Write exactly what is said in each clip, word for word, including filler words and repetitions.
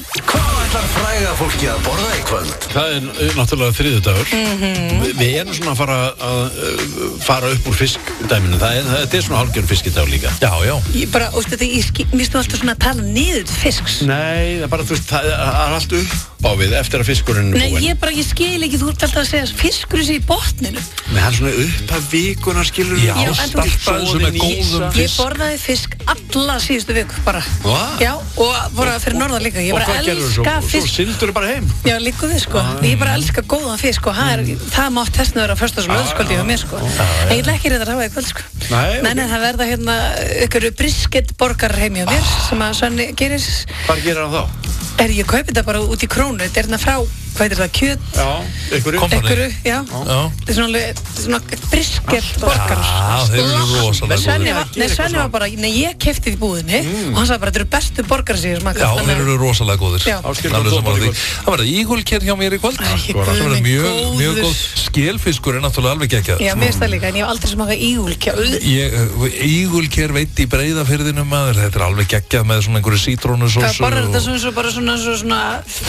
Hvað ætlar fræga fólki að borða í kvöld? Það er uh, náttúrulega þriðjudagur. Mm-hmm. Vi, Við erum svona að fara að uh, fara upp úr fiskdæminu. Það er, það er svona hálfgjörn fiskidagur líka. Já, já. Ég bara, óstu þetta, ég skil, mér stu alltaf svona að tala niður fisks. Nei, það er bara, þú veist, það er allt upp á við eftir að fiskurinn er Nei, búinn. ég bara, ég skil ekki, þú ert alltaf að segja fiskur sé í botninu. Nei, það er svona upp að vikuna, skilur. Já, Já, en þú- starta þessu með góðum Ég fisk. borðaði fisk alla síðustu viku bara. Hva? Já, og bara fyrir norðan líka. Ég Og bara hvað gerður svo? elska Svo fisk. sildur bara heim. Já, líka við sko. Ég bara elska góðan fisk og það, er, það mátt testna vera fyrst og löðskvöldi hjá mér sko. En ég ætla ekki reyndar að hafa í kvöld sko. Nei, Nei, nei, það verða hérna ykkur brisket borgar heim hjá mér sem að Svenni gerir. Hvað gerir hann þá? Er ég kaupið þetta bara út í krónu, þetta er hérna frá, hvað er það, kjöt? Já, ykkur Kompani. Ekkuru, já. Já. Þetta er svona, alveg- svona brisket borgar. Já, þeir eru rosalega Svenni góðir. var, nei, Svenni var bara, nei, ég kefti því í búðinni og hann sagði bara, þetta eru bestu borgar sem ég smakað. Já, þeir eru rosalega góðir. Já. Áskil, Alveg hvað sammála borðar í því. kvöld? Það verða ígulker hjá mér í kvöld. Æ, Það guð verður minn mjög, mjög góður. góð. Skélfiskur er náttúrulega alveg geggjað. Já, mér finnst það líka, en ég hef aldrei smakað ígulkja. Ég, ígulker veit í Breiðafirðinu maður, þetta er alveg geggjað með svona einhverju Hvað sítrónusósu. borðar þetta svona, svo bara svona, svona,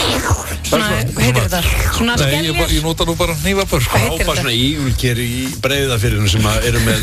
svona, hvað heitir þetta? Svona Nei, ég, bara- skeljar? ég nota nú bara hnífapör. Hvað heitir Ápa þetta? svona ígulker í Breiðafirðinu sem að eru með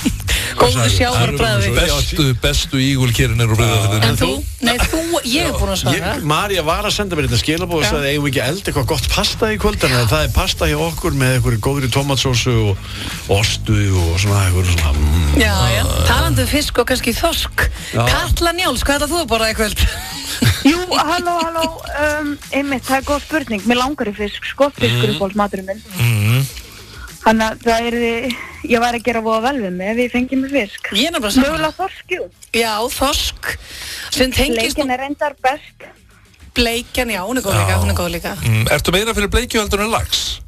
Góðu sjávarbragði. Bestu, bestu ígulkerin eru úr Breiðafirðinu. En þú, nei, þú, ég hef búin að svara. Ég, Marja var að senda mér þetta skilabóð og Já. sagði, eigum við ekki að elda eitthvað gott pasta í kvöld, en það er pasta hjá okkur með einhverju góðri tomatsósu og ostu og svona einhverju svona mm. Já, já, talandi um fisk og kannski þorsk. Já. Katla Njáls, hvað er það þú að borða í kvöld? Jú, halló, halló, um, einmitt, það er góð spurning. Mér langar í fisk, sko, fiskur er bóls maturinn minn. Mm. Þannig að það er, ég væri að gera voða vel við mig ef ég fengi mig fisk. Ég er nefnilega saman. Mögulega þorsk, jú. Já, þorsk. Sem tengist Leikin nú er reyndar best. bleikjan, já, hún er góð líka, hún er góð líka. Mm, ertu meira fyrir bleikju heldur en lax?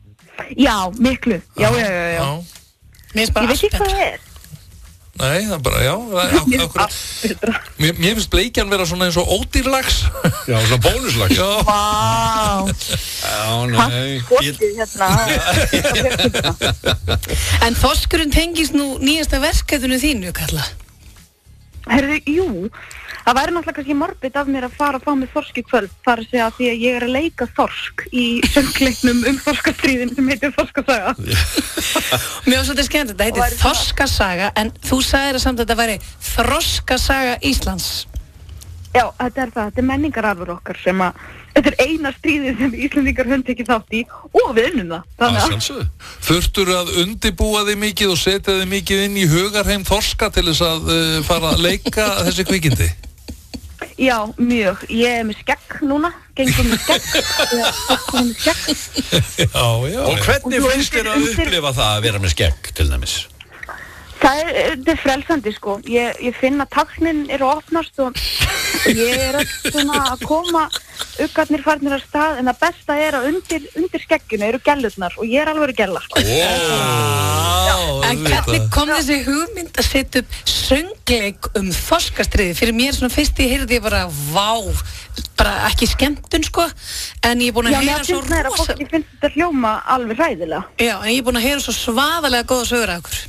Já, miklu. Já, já, já, já. Mér finnst Ég bara veit ekki allt hvað betra. það er. Nei, það er bara, já. það er Mér ak- finnst akkurat. allt betra. Mér, mér finnst bleikjan vera svona eins og ódýrlax. Já, svona bónuslags. Já. Vá, Já, nei. takk skotið hérna. En þorskurinn tengist nú nýjasta verkefninu þínu, Katla. Herðu, jú, það væri náttúrulega kannski morbid af mér að fara að fá mig þorsk í kvöld. Það er að segja því að ég er að leika þorsk í söngleiknum um þorskastríðin sem heitir Þorskasaga. Mér var svolítið skemmt, þetta Og heitir væri það- Þorskasaga, en þú sagðir að samt að þetta væri Þroskasaga Íslands. Já, þetta er það, þetta er menningararfur okkar sem að, þetta er eina stríðið sem við Íslendingar höfum tekið þátt í og við unnum það. Það Þannig að, sjálfsögðu. Þurftur að undibúa þig mikið og setja þig mikið inn í hugarheim þorska til þess að uh, fara að leika þessi kvikindi? já, mjög. Ég er með skegg núna, gengum með skegg, ég er með skegg. Já, já. Og hvernig Og þú finnst þér að undir- undir- upplifa það að vera með skegg, til dæmis? Það er, þetta er frelsandi sko, ég, ég finn að taknin eru að opnast og ég er að, svona, að koma uggarnir farnir að stað, en það besta er að undir, undir skegginu eru gellurnar og ég er alveg að gella sko. Ó, En hvernig kom þessi hugmynd að setja upp söngleik um þorskastriði? Fyrir mér svona fyrst ég heyrði ég bara, vá, bara ekki skemmtun sko, en ég er búin Já, að mér heyra svo finnst það að rosa... fólki finnst þetta hljóma alveg hræðilega. Já, en ég er búin að heyra svo svaðalega góða sögur af okkur.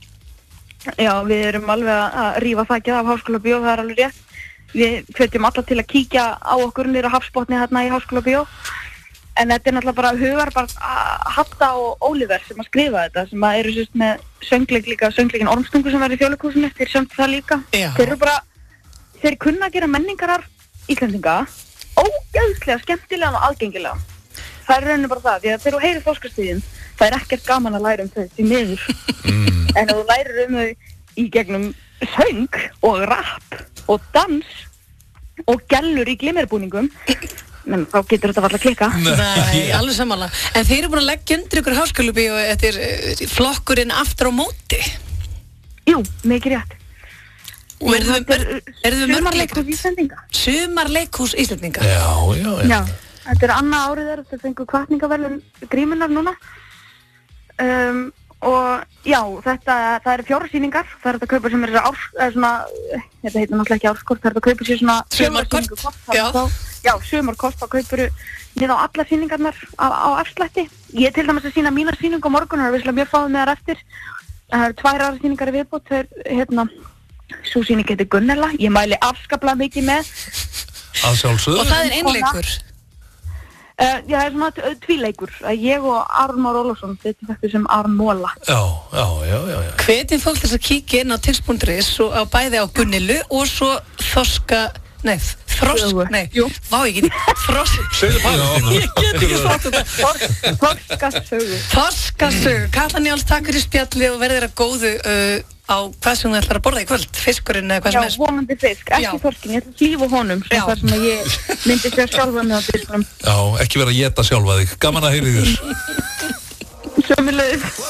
Já, við erum alveg að- að rífa þakkið af Háskóla Bíó, það er alveg rétt. Við hvetjum alla til að kíkja á okkur niður á hafsbotni hérna í Háskóla Bíó. En þetta er náttúrulega bara hugar bara að Hatta og Oliver sem að skrifa þetta, sem að eru sérst með söngleik líka, söngleikin Ormstungu sem verður í Þjóðleikhúsinu, þeir sömnt það líka. Já. Þeir eru bara, þeir kunna að gera menningarar Íslendinga ógeðslega, skemmtilega og aðgengilega. Það er rauninni bara það, því að þegar þú heyrir þorskastíðin, það er ekkert gaman að læra um þau, því miður. Mm. En ef þú lærir um þau í gegnum söng og rapp og dans og gellur í glimmerbúningum, menn þá getur þetta alltaf klikka. Nei, alveg samanlega. En þeir eru búin að leggja undir ykkur Háskólabíó og þetta er eh, flokkurinn aftur á móti. Jú, mikið rétt. Og eru þið Þetta eru þið mörg sumarleikhús leikrit? Íslendinga. Sumarleikhús Íslendinga. Já, já, já. Já, þetta er annað árið þeirra, þetta fengur hvatningaverðun grímunar núna. Um, og já, þetta, það eru fjóra sýningar, það er þetta að kaupa sem er þessar árs, eða svona, þetta heitir náttúrulega ekki árskort, það er þetta að kaupa sér svona Sumarkort, fjóra sýningu, já. þá, já, sumarkort, þá kaupur niður á alla sýningarnar á, á afslætti. Ég er til dæmis að sýna mína sýningu á morgun, það er visslega mjög fáið með þar eftir. Það eru tvær aðra sýningar í viðbót, þau, hérna, svo sýning heitir Gunnela, ég mæli afskaplega mikið með. Að sjálfsögðu. Og það er einleikur. Uh, já, það er svona t- tvíleikur. Að Ég og Aron Már Ólafsson, þetta er sem Aron Móla. Já, já, já, já, já. Hvetjum fólk þess að kíkja inn á tix punktur is og á bæði á Gunnilu og svo Þorska, nei, Þrosk, Sögu. nei, Jú. vá ég get ekki, Þrosk, Segðu Palestínu. ég get ekki sagt þetta. Þorskasögu. Þorskasögu, Katla Njáls, takk fyrir spjalli og verðir að góðu uh, á hvað sem þú ætlar að borða í kvöld, fiskurinn eða hvað Já, sem er. vonandi fisk, Já. ekki þorskin, ég ætla að hlífa honum, Já. sem það sem að ég myndi sér sjálfa með á fiskunum. Já, ekki vera að éta sjálfa þig. Gaman að heyri þér. Sömulegis.